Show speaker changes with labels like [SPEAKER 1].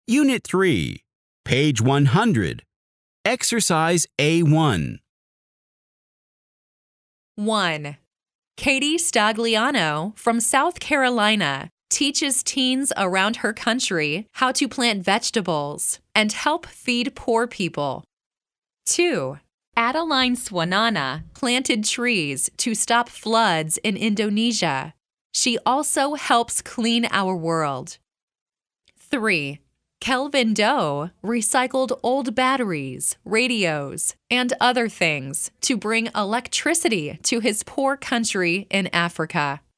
[SPEAKER 1] Unit 3, page 100. Exercise A1.
[SPEAKER 2] 1. Katie Stagliano from South Carolina teaches teens around her country how to plant vegetables and help feed poor people. 2. Adeline Swanana planted trees to stop floods in Indonesia. She also helps clean our world. 3. Kelvin Doe recycled old batteries, radios, and other things to bring electricity to his poor country in Africa.